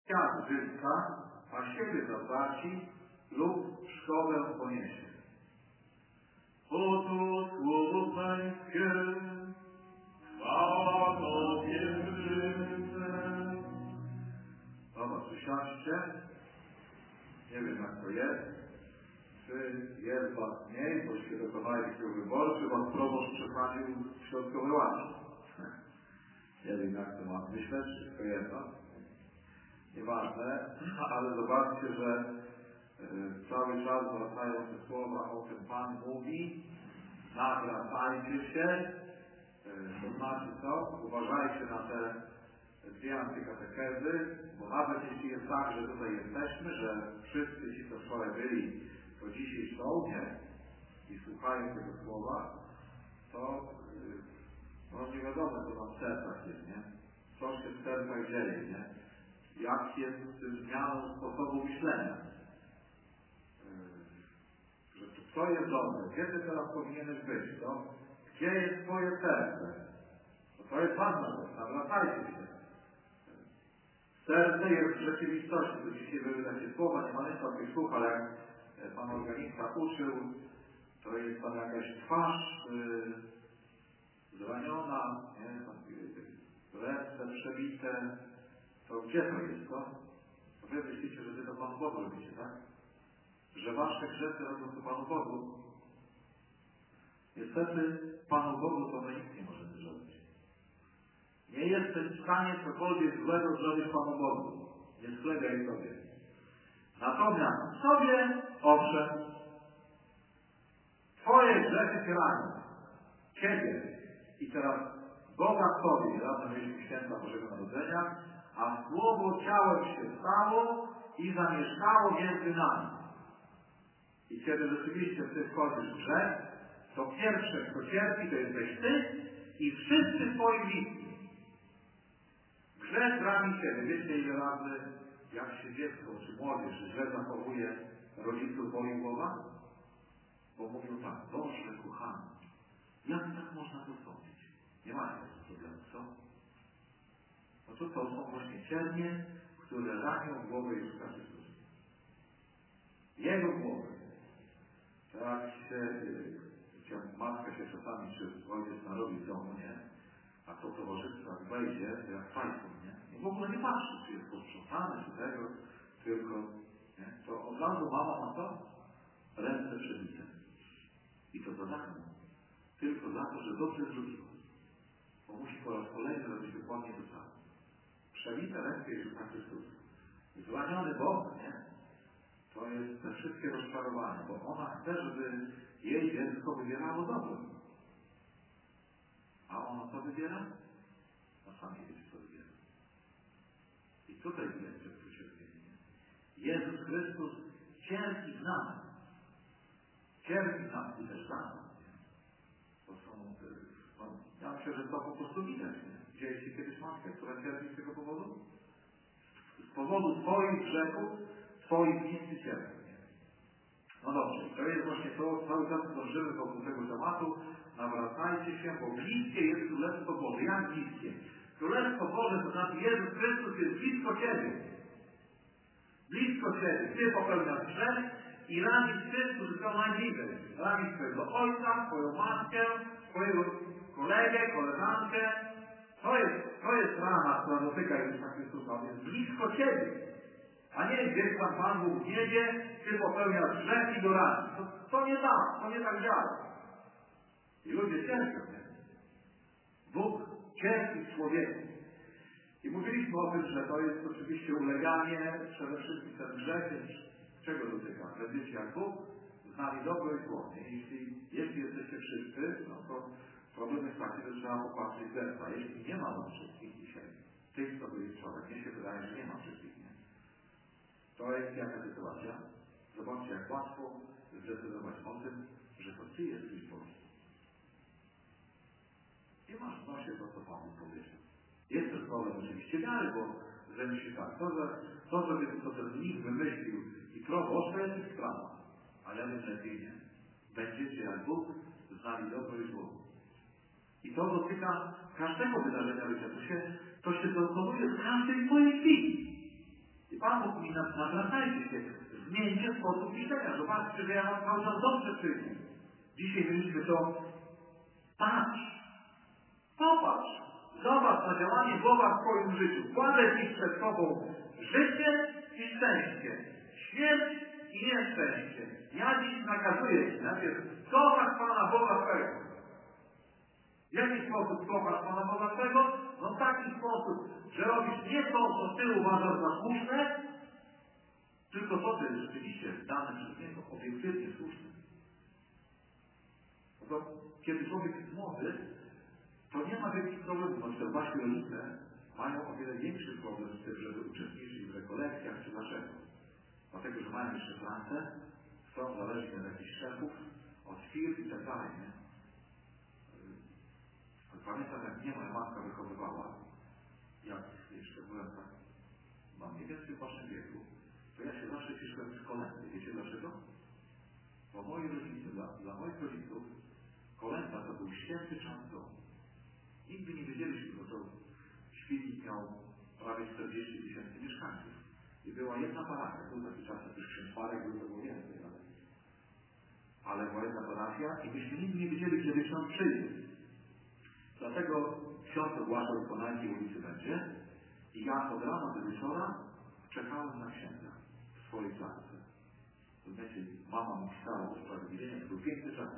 świat zyska, a siebie zatraci lub szkodę poniesie. Oto słowo Pańskie. Chwała Tobie, Chryste. Dobra, przysiądźcie. Nie wiem, jak to jest. Czy jest was mniej, boście dokonali takiego wyboru, czy was proboszcz przesadził w środkowej ławie. Nie wiem, jak to mam myśleć, wszystko jedno. Nieważne, ale zobaczcie, że cały czas wracają te słowa, o tym Pan mówi, nawracajcie się, to znaczy co? Uważajcie na te dwie antykatechezy, bo nawet jeśli jest tak, że tutaj jesteśmy, że wszyscy ci, co wczoraj byli, to dzisiaj są, nie? I słuchają tego słowa, to no nie wiadomo, co tam w sercach jest, nie? Co się w sercach dzieje, nie? Jak jest zmianą sposobu myślenia. Że co jest dobre? Gdzie ty teraz powinieneś być? To? Gdzie jest twoje serce? To jest ważna rzecz. Nawracajcie się. Serce jest w rzeczywistości. To dzisiaj były takie słowa, nie pamiętam tych słów, ale jak pan organista uczył, to jest tam jakaś twarz zraniona, nie? Ręce przebite. To gdzie to jest, to? To wy myślicie, że wy to Panu Bogu robicie, tak? Że wasze grzechy robią to Panu Bogu. Niestety Panu Bogu to my nic nie możemy zrobić. Nie jesteś w stanie cokolwiek złego zrobić Panu Bogu. Nie sklepiaj sobie. Natomiast sobie, owszem, twoje grzechy się ranią. Ciebie. I teraz Boga w tobie. Razem mieliśmy święta Bożego Narodzenia, a Słowo ciałem się stało i zamieszkało między nami. I kiedy rzeczywiście ty wchodzisz w grzech, to pierwsze, kto cierpi, to jesteś ty i wszyscy twoi bliscy. Grzech rani ciebie. Wiecie, ile razy, jak się dziecko czy młodzież źle zachowuje, rodziców boli głowa? Bo mówią tak: Boże kochany, jak tak można to zrobić? Nie macie tego problemu, co? No to są właśnie ciernie, które ranią głowę Jezusa Chrystusa. Jego głowę. Tak się, matka się czasami, czy ojciec narobi w domu, nie? A to towarzystwo jak wejdzie, jak fajką, nie? I w ogóle nie patrzy, czy jest posprzątane, czy tego, tylko, nie? To od razu mama ma to? Ręce przebite. I to za darmo. Tylko za to, że dobrze zrobiła. Bo musi po raz kolejny robić dokładnie to samo. Przebite ręce Jezusa Chrystusa. Zraniony Bóg, nie? To jest te wszystkie rozczarowania, bo ona chce, żeby jej dziecko wybierało dobro. A ono co wybiera? A sami wiecie, co wybiera. I tutaj jest to cierpienie. Jezus Chrystus cierpi z nami. Cierpi z nami i też za nas. To są, no, ja myślę, że to po prostu widać. Widzieliście kiedyś matkę, która cierpi z tego powodu? Z powodu twoich grzechów, twoich bliscy cierpią. No dobrze, to jest właśnie to, cały czas dążymy wokół tego tematu. Nawracajcie się, bo bliskie jest Królestwo Boże. Jak bliskie? Królestwo Boże to znaczy Jezus Chrystus jest blisko ciebie. Blisko ciebie. Ty popełniasz grzech i ranisz tych, którzy są najbliżej. Ranisz swojego ojca, twoją matkę, twojego kolegę, koleżankę. To jest rana, która dotyka Jezusa Chrystusa. On jest blisko ciebie. A nie gdzieś tam Pan Bóg w niebie, ty popełniasz grzech i go ranisz. To nie tak działa. I ludzie cierpią, nie? Bóg cierpi człowieku. I mówiliśmy o tym, że to jest oczywiście uleganie, przede wszystkim ten grzech, czego dotyka? Będziecie jak Bóg, znali dobro i zło. Jeśli jesteście wszyscy, no to problem jest taki, że trzeba popatrzeć zerwa. Jeśli nie ma wam wszystkich dzisiaj, tych, co byli wczoraj, mnie się wydaje, że nie ma wszystkich, nie? To jest jaka sytuacja? Zobaczcie, jak łatwo zdecydować o tym, że to ty jesteś Bogiem. Nie masz w nosie to, co Pan powiedział. Jest też problem oczywiście wiary, bo myśli tak, to, że ten mnich wymyślił i proboszcz, to jest ich sprawa. A ja wiem lepiej nie. Będziecie jak Bóg znali dobro i zło. I to dotyka każdego wydarzenia życia. To się dokonuje w każdej twojej chwili. nawracajcie się, zmieńcie sposób myślenia. Zobaczcie, że ja wam cały czas dobrze czynię. Dzisiaj mieliśmy to, patrz, popatrz, zobacz na działanie Boga w twoim życiu. Kładę ci przed tobą życie i szczęście, śmierć i nieszczęście. Ja dziś nakazuję ci, najpierw kochać Pana Boga twego. W jaki sposób kochasz Pana Boga twego? No w taki sposób, że robisz nie to, co ty uważasz za słuszne, tylko to, co jest rzeczywiście dane przez Niego, obiektywnie słuszne. No to kiedy człowiek jest młody, to nie ma wielkich problemów. Na przykład wasi rodzice mają o wiele większy problem z tym, żeby uczestniczyć w rekolekcjach, czy dlaczego? Dlatego, że mają jeszcze pracę, są zależni od jakichś szefów, od firm i tak dalej. Pamiętam, jak mnie moja matka wychowywała, jak jeszcze byłem tak, mam mniej więcej w waszym wieku, to ja się zawsze cieszyłem z kolendy. Wiecie dlaczego? Bo moi rodzice, dla moich rodziców kolenda to był święty czas domu. Nigdy nie wiedzieliśmy, bo to Świdnik miał prawie 40 000 mieszkańców. I była jedna parafia. Był taki czas, jak już ksiądz Marek był, to było więcej, ale była jedna parafia i myśmy nigdy nie wiedzieli, kiedy ksiądz przyjdzie. Dlatego ksiądz ogłaszał, że po najmniej ulicy będzie i ja od rana do wieczora czekałem na księdza w swojej klatce. Rozumiecie, mama mi pisała usprawiedliwienie, to był piękny czas.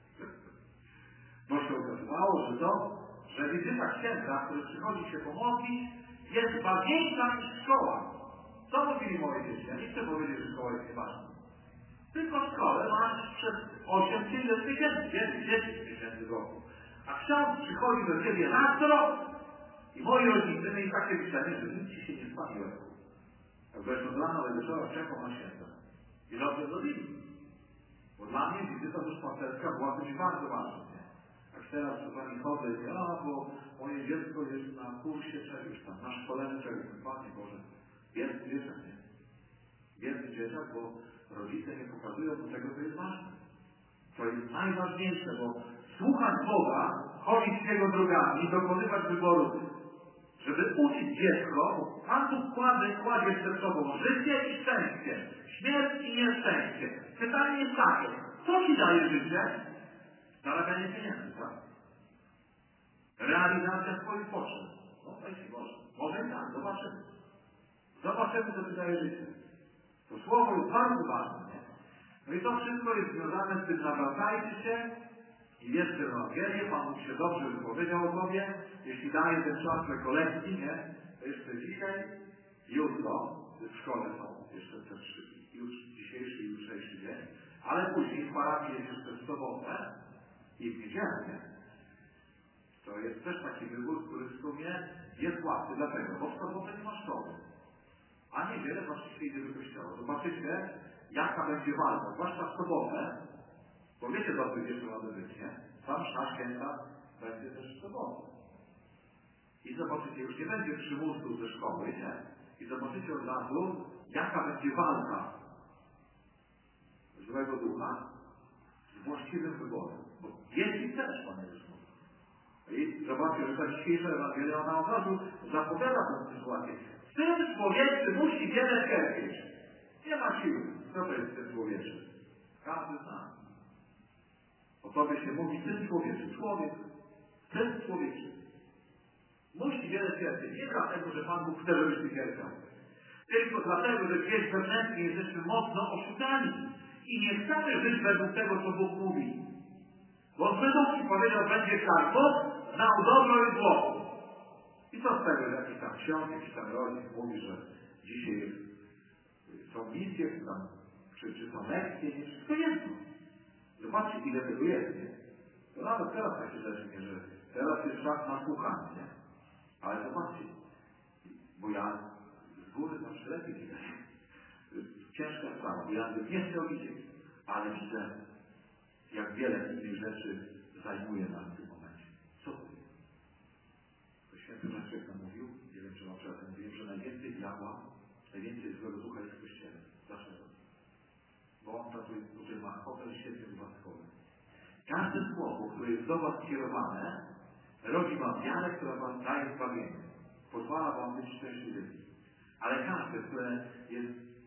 Bo się okazywało, że wizyta księdza, który przychodzi się pomodlić, jest ważniejsza niż szkoła. Co mówili moje dzieci? Ja nie chcę powiedzieć, że szkoła jest nieważna. Tylko w szkole masz przez 8 czy 10 miesięcy w roku. A ksiądz przychodzi do ciebie raz do roku. I moi rodzice mieli takie myślenie, że nic ci się nie stanie w roku. Jak byłeś od rana do wieczora czekał na święta. I dobrze zrobili. Bo dla mnie wizyta duszpasterska była czymś bardzo ważnym. Jak teraz czasami chodzę i bo moje dziecko jest na kursie czegoś tam, na szkoleniu czegoś. Panie Boże, biedny dzieciak, nie? Biedny dzieciak, bo rodzice nie pokazują do tego, co jest ważne. To jest najważniejsze, bo słuchać Boga, chodzić Jego drogami, dokonywać wyborów, żeby uczyć dziecko, bo Pan Bóg kładzie przed sobą życie i szczęście, śmierć i nieszczęście. Pytanie jest takie, co ci daje życie? Zarabianie pieniędzy, tak? Realizacja swoich potrzeb. No to jeśli może. Może i tak, zobaczymy. Zobaczymy, co ci daje życie. To słowo jest bardzo ważne, nie? No i to wszystko jest związane z tym, nawracajcie się i wierzcie w Ewangelię. Pan Bóg się dobrze wypowiedział o tobie. Jeśli daje ten czas rekolekcji, nie? To jeszcze dzisiaj, jutro, w szkole są jeszcze te 3 dzisiejszy i jutrzejszy dzień, ale później w parafii jest jeszcze w sobotę i w niedzielę, nie? To jest też taki wybór, który w sumie jest łatwy. Dlaczego? Bo w sobotę nie ma szkoły. A niedzielę właśnie się idzie do kościoła. Zobaczycie, jaka będzie walka. Zwłaszcza w sobotę, bo wiecie, do tych jeszcze ma być, nie? Tam msza święta będzie też w sobotę. I zobaczycie, już nie będzie przymusu ze szkoły, nie? I zobaczycie od razu, jaka będzie walka złego ducha z właściwym wyborem. Bo jeśli też, Panie Jezu. I zobaczcie, że ta dzisiejsza Ewangelia, ona od razu zapowiada tę sytuację. Syn człowieczy musi wiele cierpieć. Nie ma siły. Co to jest syn człowieczy? Każdy z nas. O tobie się mówi syn człowieczy. Człowiek. Syn człowieczy. Musi wiele cierpieć. Nie dlatego, że Pan Bóg chce, żebyś ty cierpiał. Tylko dlatego, że gdzieś wewnętrznie jesteśmy mocno oszukani. I nie chcemy żyć według tego, co Bóg mówi. Bo z dedukcji powiedział, będzie karbo, znał dobro i zło. I co z tego, że jakiś tam ksiądz, jakiś tam rodzic mówi, że dzisiaj są misje, czy są lekcje, nie wszystko jedno. Zobaczcie, ile tego jest, nie? To nawet teraz takie rzeczy, nie, że teraz jest czas na słuchanie, nie? Ale zobaczcie, bo ja z góry zawsze lepiej widać. To jest ciężka sprawa, bo ja bym nie chciał widzieć, ale widzę, jak wiele innych rzeczy zajmuje nas w tym momencie. Co to jest? To święty Leszek nam mówił, nie wiem, czy wam czasem mówiłem, że najwięcej diabła, najwięcej złego ducha jest w Kościele. Dlaczego? Bo on tutaj ma hotel świetny do was szkoły. Każde słowo, które jest do was skierowane, rodzi wam wiarę, która wam daje zbawienie. Pozwala wam być szczęśliwymi. Ale każde, które jest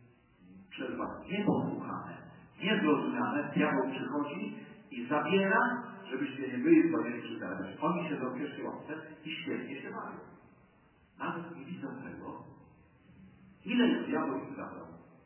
nieposłuchane, niezrozumiane, diabeł przychodzi i zabiera, żebyście nie byli zbawieni przez wiarę. Oni siedzą w pierwszej ławce i świetnie się bawią. Nawet nie widzą tego, ile już diabeł ich zabrał.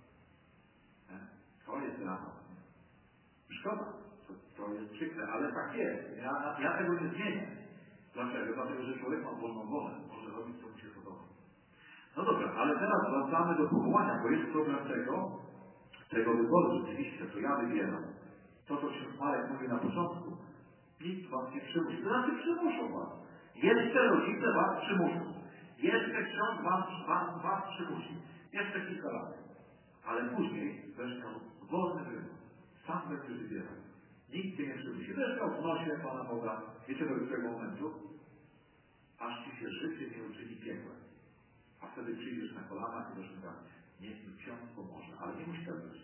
To jest dramat. Szkoda. To jest przykre, ale tak jest. Ja tego nie zmienię. Dlaczego? Dlatego, że człowiek ma wolną wolę. Może robić, co mu się podoba. No dobra, ale teraz wracamy do powołania, bo jest problem tego wyboru. Rzeczywiście, to ja wybieram. To, co ksiądz Marek mówi na początku. Nikt was nie przymusi. To znaczy przymuszą was. Jeszcze rodzice was przymuszą. Jeszcze ksiądz was przymusi. Jeszcze kilka lat. Ale później będziesz miał wolny wybór. Sam będziesz wybierał. Nikt cię nie przymusi. Będziesz miał w nosie Pana Boga. Wiecie do tego momentu? Aż ci się życie nie uczyni piekłem. A wtedy przyjdziesz na kolanach i będziesz mówił, niech mi ksiądz pomoże. Ale nie musi tak być.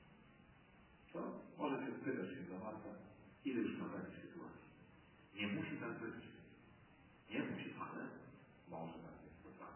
Co? Może się spytać się za Marka, ile już ma takich sytuacji. Nie musi tak być. Nie musi, ale może tak być. To tak.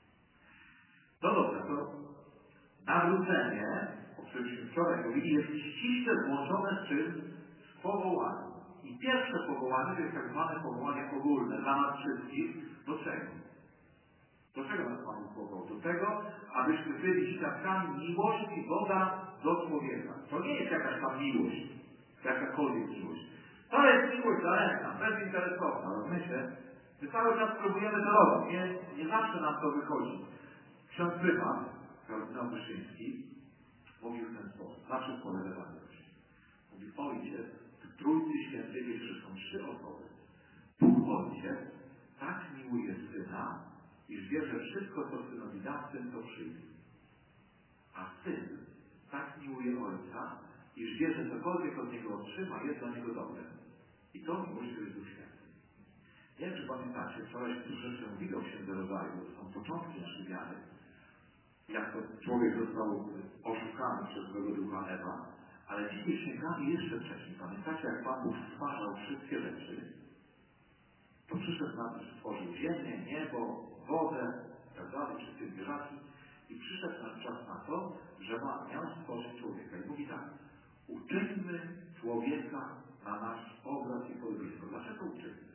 No dobra, to nawrócenie, o którym się wczoraj mówili, jest ściśle złączone z czym? Z powołaniem. I pierwsze powołanie to jest tak zwane powołanie ogólne dla nas wszystkich. Do czego? Do czego nas Pan powołał? Do tego, abyśmy byli świadkami miłości Boga do człowieka. To nie jest jakaś tam miłość, jakakolwiek miłość. To jest miłość daremna, bezinteresowna, rozumiecie? My cały czas próbujemy to robić, nie zawsze nam to wychodzi. Ksiądz Prymas, kardynał Wyszyński, mówił w ten sposób. Na czym polega ta miłość? Mówi, Ojciec, w Trójcy Świętej jest, że są 3 osoby. Bóg Ojciec tak miłuje Syna, iż wie, że wszystko, co Synowi da, Syn to przyjdzie. A Syn tak miłuje Ojca, iż wie, że cokolwiek od Niego otrzyma, jest dla Niego dobre. I to miłość to jest Duch Święty. Nie wiem, czy pamiętacie, wczoraj się troszeczkę mówiło o Księdze Rodzaju, to są początki naszej wiary. Jak to człowiek został oszukany przez złego ducha Ewa, ale dzisiaj sięgamy jeszcze wcześniej. Pamiętacie, jak Pan Bóg stwarzał wszystkie rzeczy, to przyszedł na to, że stworzył ziemię, niebo, wodę, itd., wszystkie zwierzaki i przyszedł nam czas na to, że miał stworzyć człowieka. I mówi tak, uczyńmy człowieka na nasz obraz i podobieństwo. Dlaczego uczyńmy?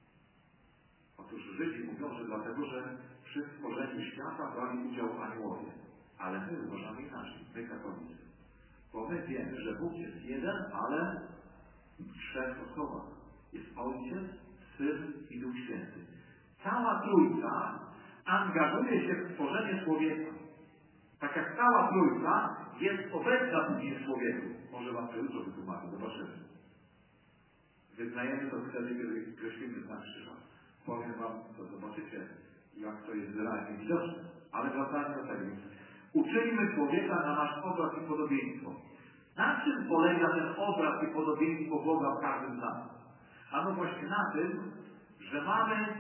Otóż Żydzi mówią, że dlatego, że przy stworzeniu świata brali udział aniołowie. Ale my uważamy inaczej, my katolicy. Bo my wiemy, że Bóg jest jeden, ale w 3 osobach. Jest Ojciec, Syn i Duch Święty. Cała Trójca angażuje się w stworzenie człowieka. Tak jak cała Trójca jest obecna później w człowieku. Może wam to jutro wytłumaczę, zobaczymy. Wyznajemy to wtedy, kiedy kreślimy znak krzyża. Powiem wam, to zobaczycie, jak to jest wyraźnie widoczne. Ale wracając do tego. Uczyńmy człowieka na nasz obraz i podobieństwo. Na czym polega ten obraz i podobieństwo Boga w każdym z nas? A no właśnie na tym, że mamy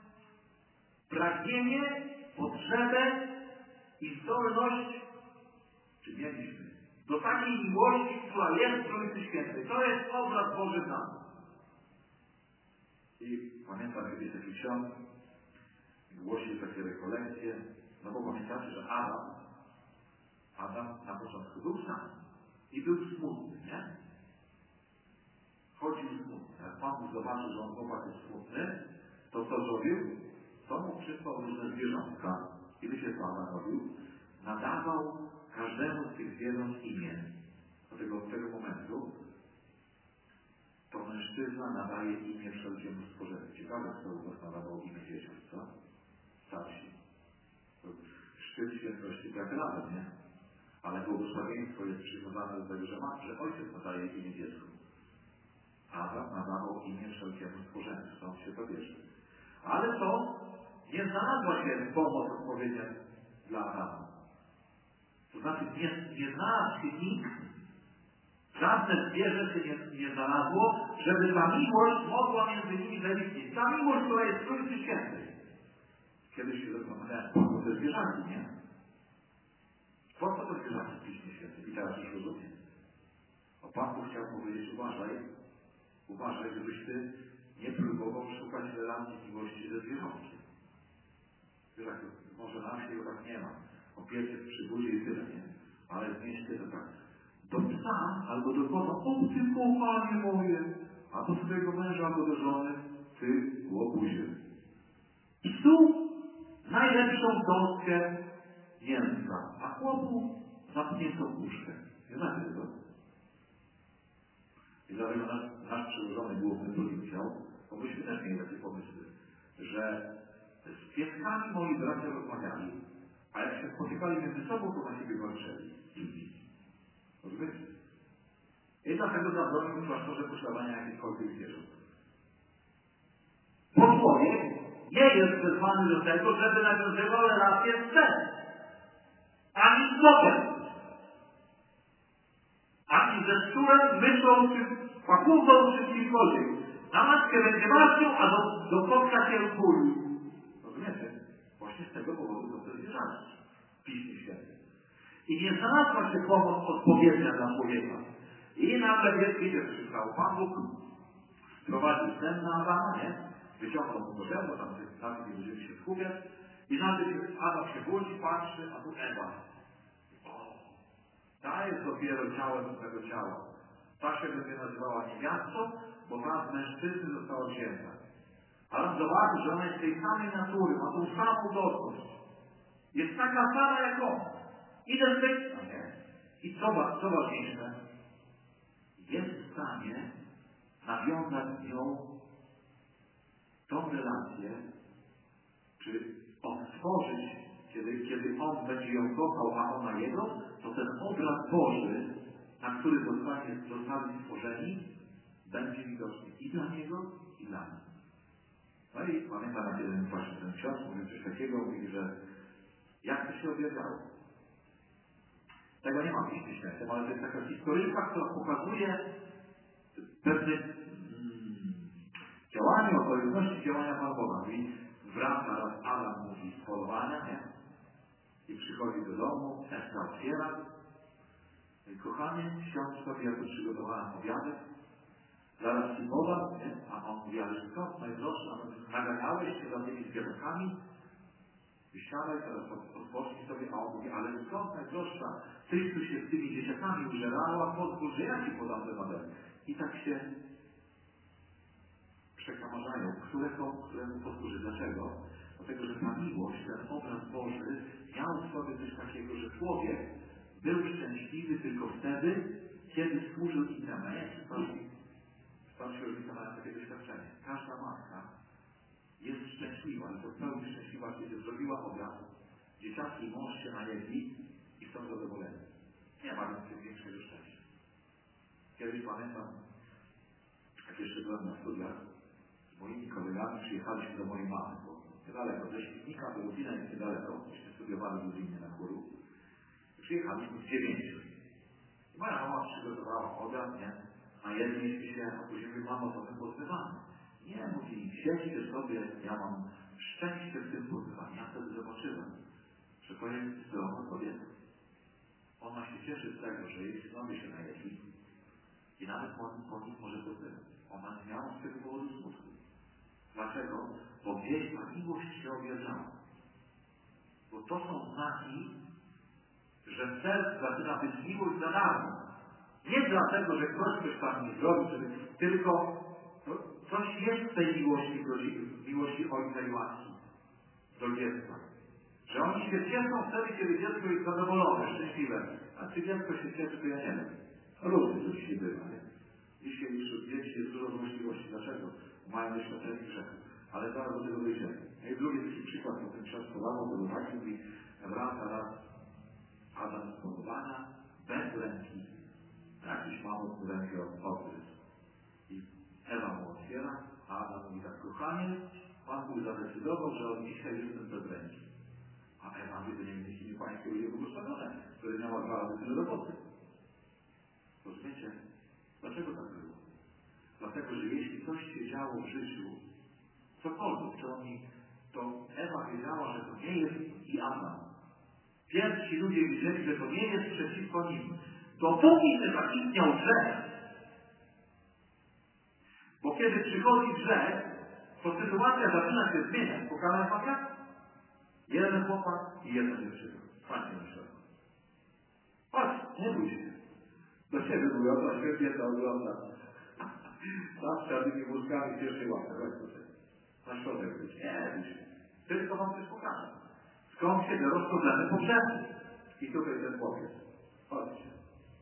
pragnienie, potrzebę i zdolność, czy mieliśmy, do takiej miłości, która jest w Trójcy Świętej. To jest obraz Boży w nas. I pamiętam kiedyś taki ksiądz głosił takie rekolekcje, no bo pamiętacie, że Adam na początku był sam i był smutny, nie? Chodził smutny. Jak Pan Bóg zobaczył, że on chłopak jest smutny, to co zrobił? To mu przysłał różne zwierzątka i wiecie co Adam robił? Nadawał każdemu z tych zwierząt imię. Od tego momentu to mężczyzna nadaje imię wszelkiemu stworzeniu. Ciekawe, kto u was nadawał imię dzieciom, co? Starsi. To szczyt świętości tak razem, nie? Ale błogosławieństwo jest przywiązane do tego, że ojciec nadaje imię dziecku. Adam nadawał imię wszelkiemu stworzeniu. Stąd się to bierze. Ale to nie znalazła się pomoc odpowiednia dla Adama. To znaczy nie znalazł się nikt, żadne zwierzę się nie znalazło, żeby ta miłość mogła między nimi zaistnieć. Ta miłość, która jest w Trójcy Świętej. Kiedyś się zastanawiałem, po co te zwierzaki, nie? Po co te zwierzaki w Piśmie Świętym? I teraz już rozumiem. O Pan Bóg chciał powiedzieć, uważaj, żebyś ty nie próbował szukać relacji miłości ze zwierzątkiem. Wiesz, może na wsi go tak nie ma. Opiece przy budzie i tyle, nie? Ale w mieście to tak. albo do kota, o ty kochanie moje, a do swojego męża, albo do żony, ty łobuzie. Psu najlepszą gąskę mięsa, a chłopu zamkniętą puszkę. Nie znacie tego? I dlatego nasz przełożony główny powiedział, bo myśmy też mieli takie pomysły, że z pieskami moi bracia rozmawiali, a jak się spotykali między sobą, to na siebie walczyli. Rozumiecie? I dlatego zabronił w klasztorze posiadania jakichkolwiek zwierząt. Bo człowiek nie jest wezwany do tego, żeby nawiązywał relacje z psem, ani z kotem, ani ze szczurem, myszą, czy pachówką, czy kimkolwiek. Na matkę będzie walczył, a do kotka się kuli. Rozumiecie? Właśnie z tego powodu to jest zwierzęta w Piśmie Świętym. I nie znalazła się pomoc odpowiednia dla człowieka. I nagle wiecie, co się stało. Pan Bóg wprowadził sen na Adama, nie? Wyciągnął mu do bo tam nie będziemy się skupiać. I nagle Adam się budzi, patrzy, a tu Ewa. O, ta jest dopiero ciałem swego ciała. Ta się będzie nazywała niewiastą, bo ta z mężczyzny została wzięta. Ale on zobaczy, że ona jest tej samej natury, ma tą samą godność. Jest taka sama jak on. Identyczna, nie? I co ważniejsze? Jest w stanie nawiązać z nią tą relację, czy odtworzyć, kiedy on będzie ją kochał, a ona jego, to ten obraz Boży, na który zostali stworzeni, będzie widoczny i dla niego, i dla mnie. No i pamiętam, jak jeden właśnie ten ksiądz mówił coś takiego, mówi, że jak to się objawiało? Tego nie ma w Piśmie Świętym, ale to jest taka historyjka, która pokazuje pewne działanie, okoliczności działania Pana Boga. I wraca raz Adam mówi z polowania, nie? I przychodzi do domu, Ewa otwiera. I kochanie, ksiądz sobie jako przygotowałem obiadek. Zaraz ci podam, nie? A on mówi, ale skąd najdroższy? Naganiałeś się za tymi zwierzakami? Wysiadaj, teraz odpocznij sobie, a on mówi, ale skąd najdroższa? Tyś tu się z tymi dzieciakami użerała, pozwól, że ja ci podam ten obiadek. I tak się przekamarzają, któremu posłuży. Dlaczego? Dlatego, że ta miłość, ten obraz Boży miał w sobie coś takiego, że człowiek był szczęśliwy tylko wtedy, kiedy służył innemu. Ja starsi rodzice mają takie doświadczenie. Każda matka jest szczęśliwa i to w pełni szczęśliwa, kiedy zrobiła obiad, dzieciaki i mąż się najedli i są zadowoleni. Nie ma większego szczęścia. Kiedyś pamiętam, jak jeszcze byłem na studiach, z moimi kolegami przyjechaliśmy do mojej mamy, bo niedaleko, ze Świdnika do Lublina jest niedaleko, myśmy studiowali w Lublinie na chóru. Przyjechaliśmy w 9. I moja mama przygotowała obiad, nie? Najedliśmy się, a później mówi, mamo, to my pozbywamy. Nie, mówi, siedźcie sobie, ja mam szczęście w tym pozbywaniu. Ja wtedy zobaczyłem, że to jest zdrowa kobieta. Ona się cieszy z tego, że jej synowie się najedli i nawet po nich może pozbywać. Ona nie miała z tego powodu smutku. Dlaczego? Bo gdzieś ta miłość się objawiała. Bo to są znaki, że w sercu zaczyna być miłość za darmo. Nie dlatego, że ktoś coś tam nie zrobił, tylko coś jest w tej miłości ojca i matki do dziecka. Że oni się cieszą wtedy, kiedy dziecko jest zadowolone, szczęśliwe. A czy dziecko się cieszy, to ja nie wiem. Różnie to dzisiaj bywa, nie? Dzisiaj wśród dzieci jest dużo złośliwości. Dlaczego? Mają doświadczenie grzechu. Ale zaraz do tego dojdziemy. No i drugi taki przykład, bo ten czas podawał, to był taki, mówi, wraca raz Adam z polowania, bez ręki. Jakiś mało rękę odgryzł. I Ewa mu otwiera, a Adam mówi tak, kochanie, Pan Bóg zadecydował, że od dzisiaj jestem bez ręki. A Ewa mówi, że nie wiem, jeśli pańskie ludzie błogosławione, które miała 2 razy tyle roboty. Rozumiecie? Dlaczego tak było? Dlatego, że jeśli coś się działo w życiu, cokolwiek, to Ewa wiedziała, że to nie jest i Adam. Pierwsi ludzie wiedzieli, że to nie jest przeciwko nim. Dopóki nie zaistniał grzech. Bo kiedy przychodzi grzech, to sytuacja zaczyna się zmieniać. Pokazałem wam jak? Jeden chłopak i jedna dziewczyna. Patrzcie na środku. Patrz, nie bój się. Do siebie mówią, to świetnie to ogląda. Tak, czarnymi wózkami w pierwszej łapce. Chodź tutaj. Na środek być. Nie, tylko wam coś pokażę. Skąd się biorą problemy pogrzebu? I tutaj ten chłopiec. Chodźcie.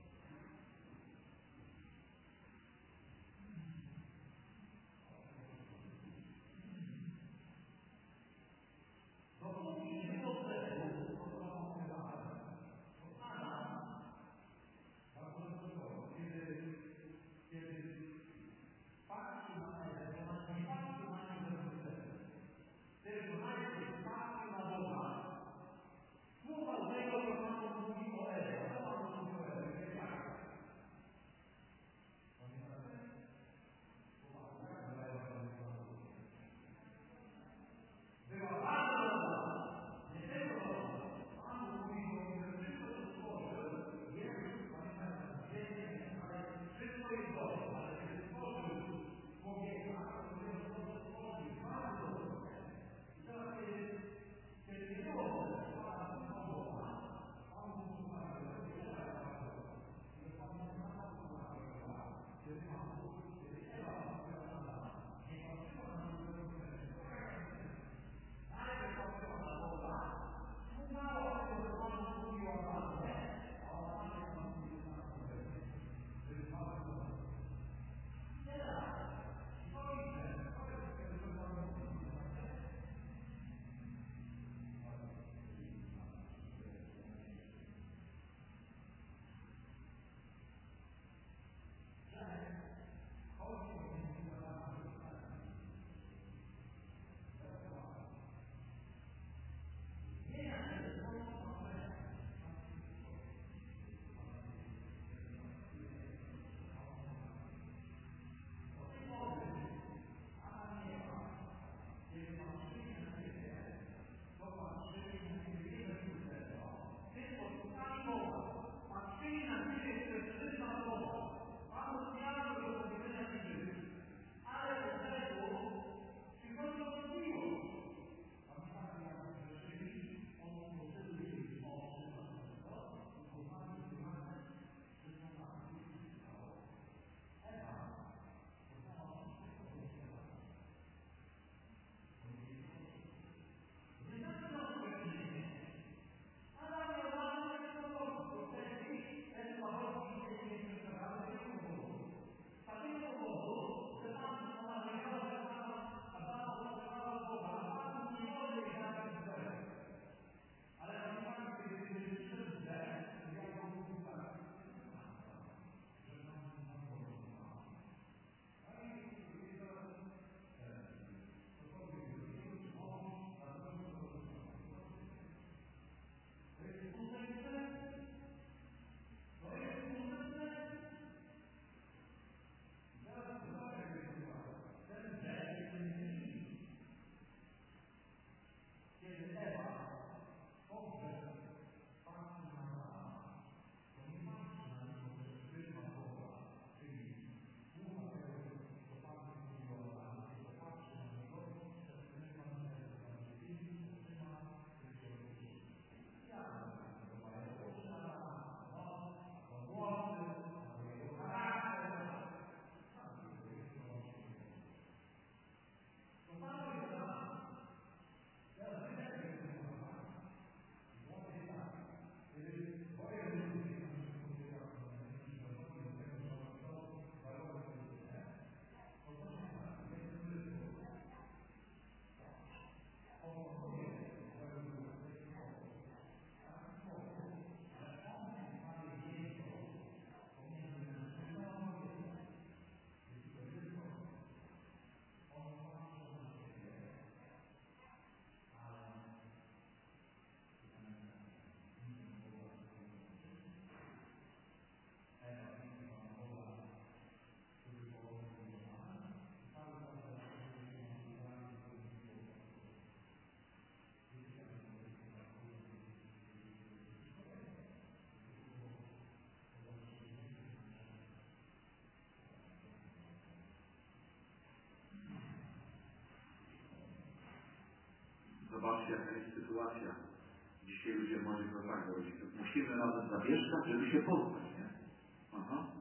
Zobaczcie, jaka jest sytuacja. Dzisiaj ludzie młodzi to tak rodziców. Musimy razem zamieszkać, żeby się poznać, nie? Aha.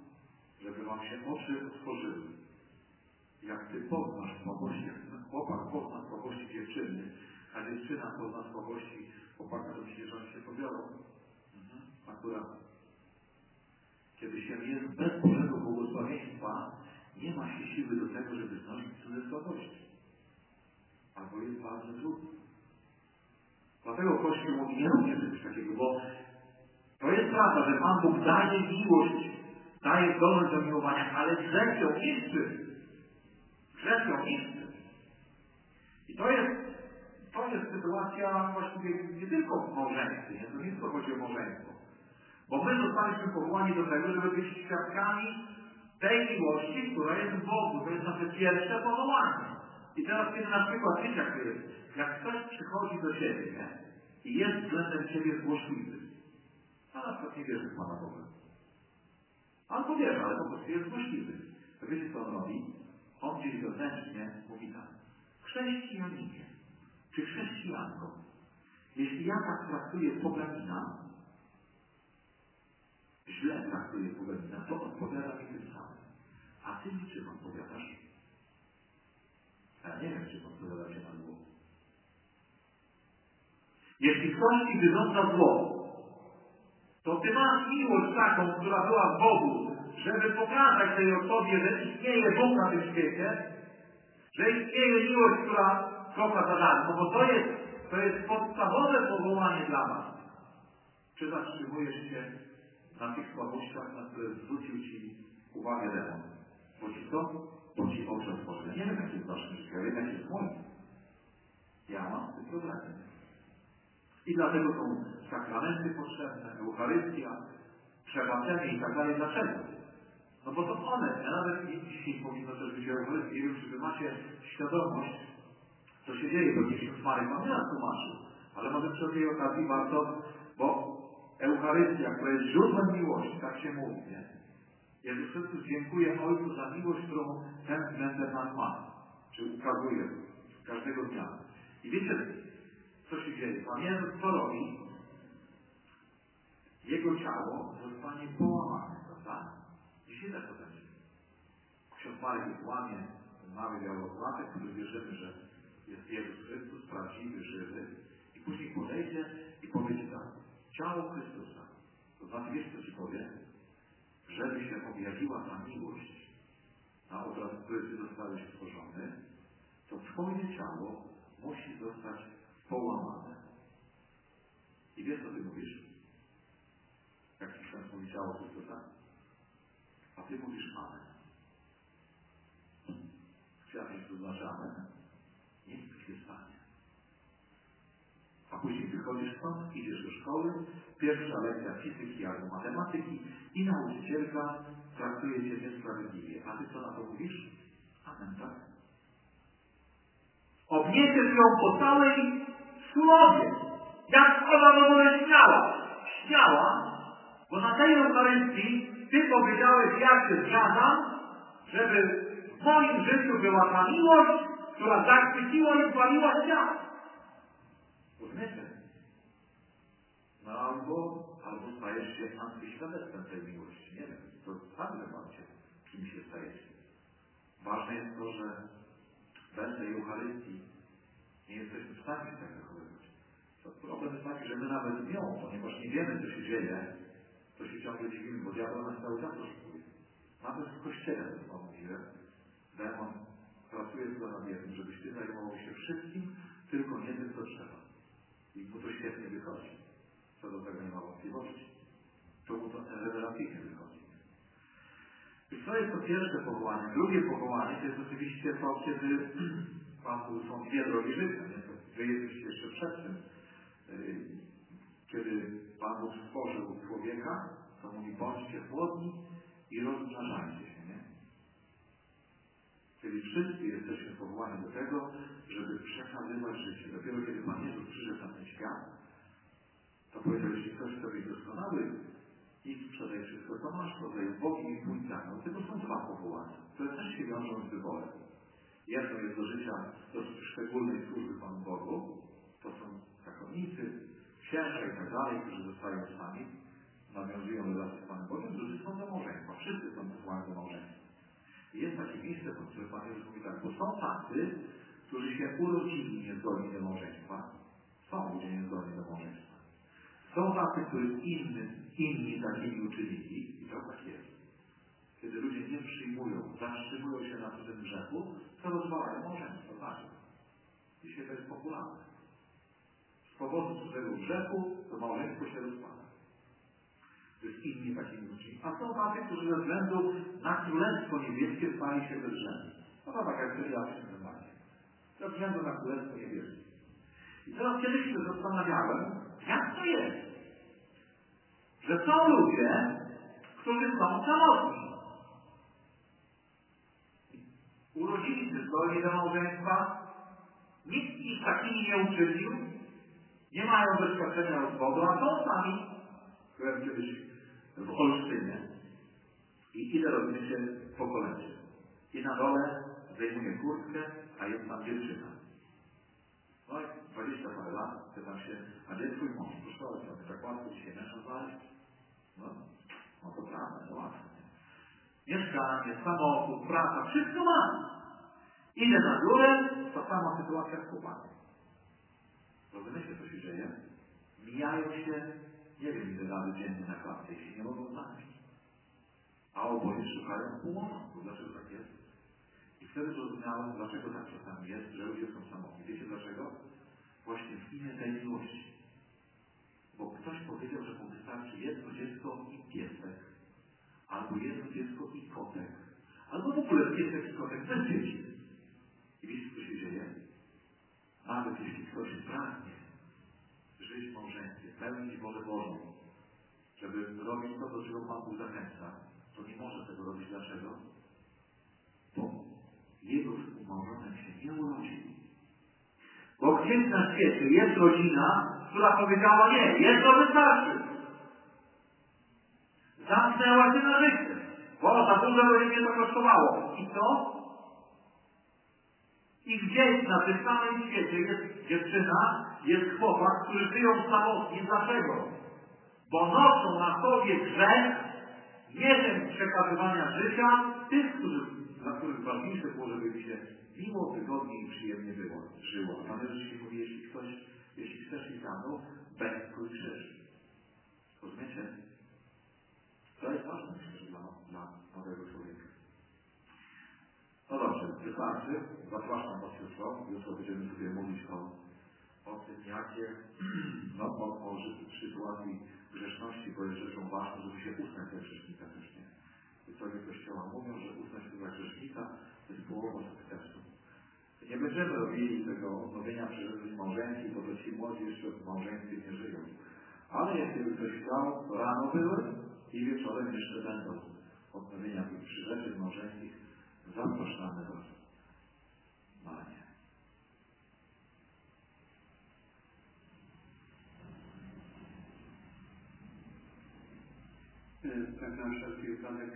żeby wam się oczy otworzyły. Jak ty poznasz słabości, jak chłopak pozna słabości dziewczyny, a dziewczyna pozna słabości chłopaka, to myślisz, że oni się pobiorą. Akurat. Kiedy się jest bez Bożego błogosławieństwa, nie ma się siły do tego, żeby znosić cudze słabości. Albo jest bardzo trudno. Dlatego Kościół mówi, nie róbcie czegoś takiego, bo to jest prawda, że Pan Bóg daje miłość, daje zdolność do miłowania, ale grzech ją niszczy. Grzech ją niszczy. I to jest sytuacja właściwie nie tylko w małżeństwie, nie? To nie tylko chodzi o małżeństwo. Bo my zostaliśmy powołani do tego, żeby być świadkami tej miłości, która jest w Bogu. To jest nasze pierwsze powołanie. I teraz, kiedy na przykład, wiecie jak to jest? Jak ktoś przychodzi do Ciebie, nie? I jest względem Ciebie złośliwy, a na przykład nie wierzy w Pana Boga. Albo wierzy, ale po prostu jest złośliwy. To wiecie, co on robi? On gdzieś wewnętrznie mówi tak. Chrześcijaninie, czy chrześcijanko, jeśli ja tak traktuję poganina, źle traktuję poganina, to odpowiada mi tym samym. A ty mi czym odpowiadasz? A ja nie wiem, czym odpowiadacie na zło. Jeśli ktoś ci wyrządza zło, to ty masz miłość taką, która była w Bogu, żeby pokazać tej osobie, że istnieje Bóg na tym świecie, że istnieje miłość, która kocha za darmo, bo to jest podstawowe powołanie dla was. Czy zatrzymujesz się na tych słabościach, na które zwrócił ci uwagę demon? Bo ci co? Bo ci oczy otworzy. Ja nie wiem, jak jest w waszym życiu, ja wiem, jak jest w moim. Ja mam z tym problemy. I dlatego są sakramenty potrzebne, Eucharystia, przebaczenie i tak dalej. Dlaczego? No bo to one, nawet dzisiaj powinno też być Eucharystia. Nie wiem, czy wy macie świadomość, co się dzieje, bo ksiądz Marek wam nieraz tłumaczył. Ale może przy tej okazji warto, bo Eucharystia, która jest źródłem miłości, tak się mówi, nie? Jezus Chrystus dziękuję Ojcu za miłość, którą ten względem nas ma. Czy ukazuje każdego dnia. I wiecie, co się dzieje? Pan Jezus co robi? Jego ciało zostanie połamane, prawda? Dzisiaj też to będzie. Ksiądz Marek jest łamie, ten mały białozłatek, który wierzymy, że jest Jezus Chrystus, prawdziwy, żywy. I później podejdzie i powie ci tak. Ciało Chrystusa. To znaczy, wiesz, co ci powie? Żeby się objawiła ta miłość, na obraz, który ty zostałeś stworzony, to twoje ciało musi zostać połamane. I wiesz, co ty mówisz? Jak ci ksiądz mówi ciało Chrystusa? A ty mówisz amen. Chciałbyś to znaczy amen? Niech to się stanie. A później wychodzisz stąd, idziesz do szkoły, pierwsza lekcja fizyki albo matematyki i nauczycielka traktuje cię niesprawiedliwie. A ty co na to mówisz? Amen, tak? Obniesiesz ją po całej słowie. Jak ona w ogóle śmiała? Śmiała, bo na tej Eucharystii ty powiedziałeś, ja się zgadzam, żeby w moim życiu była ta miłość, która zachwyciła i paliła świat. Rozumiecie? No albo stajesz się antyświadectwem tej miłości. Nie wiem, to sami zobaczcie, czym się stajecie. Ważne jest to, że bez tej Eucharystii nie jesteśmy w stanie się tak zachowywać. To problem jest taki, że my nawet z nią, ponieważ nie wiemy, co się dzieje, to się ciągle dziwimy, bo diabeł nas cały czas oszukuje. Nawet w Kościele, to wam mówiłem, demon pracuje nad jednym, żebyś ty zajmował się wszystkim, tylko nie tym, co trzeba. I mu to świetnie wychodzi. Co do tego nie ma wątpliwości. To mu to rewelacyjnie wychodzi. I to jest to pierwsze powołanie. Drugie powołanie to jest oczywiście to, kiedy są dwie drogi życia. Nie? To wy jesteście jeszcze przed tym. Kiedy Pan Bóg stworzył człowieka, to mówi, bądźcie płodni i rozmnażajcie się. Nie? Czyli wszyscy jesteśmy powołani do tego, żeby przekazywać życie. Dopiero kiedy Pan Jezus przyszedł na ten świat, to powiedział, jeśli ktoś chce być doskonały, idź sprzedaj wszystko, co masz, rodzaj ubogim i pójdź za mną. Tylko są dwa powołania, które też się wiążą z wyborem. Jedno jest do życia dosyć szczególnej służby Panu Bogu. To są zakonnicy, księża i tak dalej, którzy zostają sami, nawiązują relacje z Panem Bogiem. Drugi są do małżeństwa. Wszyscy są posłani do małżeństwa. I jest takie miejsce, pod którym Pan Jezus mówi tak, bo są tacy, którzy się urodzili niezdolni do małżeństwa. Są ludzie niezdolni do małżeństwa. Są tacy, których inni takimi uczynili i to tak jest. Kiedy ludzie nie przyjmują, zatrzymują się na tym grzechu, to rozwalają małżeństwo. Znaczy, dzisiaj to jest popularne. Z powodu cudzego grzechu to małżeństwo się rozpada. To jest inni takimi ludźmi. A są tacy, którzy ze względu na Królestwo Niebieskie stali się bezrzędni. No to tak jak wtedy ja w tym wymadzie. Ze względu na Królestwo Niebieskie. I teraz kiedyś się zastanawiałem, jak to jest, że są ludzie, którzy są samotni. Urodzili się zdolni do małżeństwa, nikt ich takimi nie uczynił, nie mają doświadczenia rozwodu, a są sami. Byłem kiedyś w Olsztynie i idę rozumiecie po kolędzie. I na dole zdejmuję kurtkę, a jest tam dziewczyna. No i 20 parę lat, pytam się, a gdzie twój mąż? Proszę ojca, tak łatwo dzisiaj męża znaleźć? No to prawda, to łatwo. Mieszkanie, samochód, praca, wszystko mam. Idę na górę, to sama sytuacja z chłopakiem. Rozumiecie, co się dzieje? Mijają się, nie wiem ile razy dziennie na klatce, jeśli nie mogą znaleźć. A oboje szukają półmocą. Dlaczego tak jest? I wtedy zrozumiałem, dlaczego tak czasami jest, że ludzie są samotni. Wiecie dlaczego? Właśnie w imię tej miłości. Bo ktoś powiedział, że mu wystarczy jedno dziecko i piesek. Albo jedno dziecko i kotek. Albo w ogóle piesek i kotek bez dzieci. I wiecie, co się dzieje? Nawet jeśli ktoś pragnie żyć w małżeństwie, pełnić wolę Bożą, żeby robić to, do czego Pan Bóg zachęca, to nie może tego robić. Dlaczego? Bo jego współmałżonek się nie urodził. Bo gdzieś na świecie jest rodzina, która powiedziała nie, jedno wystarczy. Zamknęła się na życie. Bo za dużo będzie mnie to kosztowało. I co? I gdzieś na tym samym świecie jest dziewczyna, jest chłopak, którzy żyją samotnie. Dlaczego? Bo noszą na sobie grzech, niechęć przekazywania życia tych, dla których ważniejsze było, żeby mi się miło, wygodnie i przyjemnie żyło. A Pan Jezus mówi, jeśli chcesz iść za mną, wędkuj krzyż. Rozumiecie? To jest ważne, myślę, że dla młodego człowieka. No dobrze, wystarczy. Zapraszam Was jutro. Jutro będziemy sobie mówić o tym, jakie, o sytuacji grzeszności, bo jest rzeczą ważną, żeby się uznać za grzesznika też nie. Historie Kościoła mówią, że uznać się za grzesznika to jest połowa sukcesu. Nie będziemy robili tego odnowienia przyrzeczeń małżeńskich, bo to ci młodzi jeszcze w małżeństwie nie żyją. Ale jakby ktoś chciał, to rano były i wieczorem jeszcze będą odnowienia tych przyrzeczeń małżeńskich. Zapraszamy Was na nie. Tak na wszelki wypadek.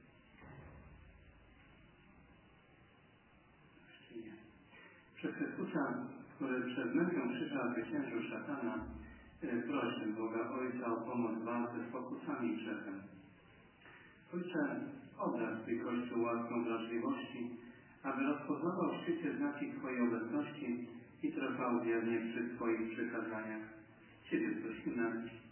Przez Chrystusa, który przez mękę krzyża zwyciężył szatana, proszę Boga Ojca o pomoc w walce z pokusami i grzechem. Ojcze, obdarz Twój Kościół łaską wrażliwości, aby rozpoznawał w świecie znaki Twojej obecności i trwał wiernie przy Twoich przykazaniach. Ciebie prosimy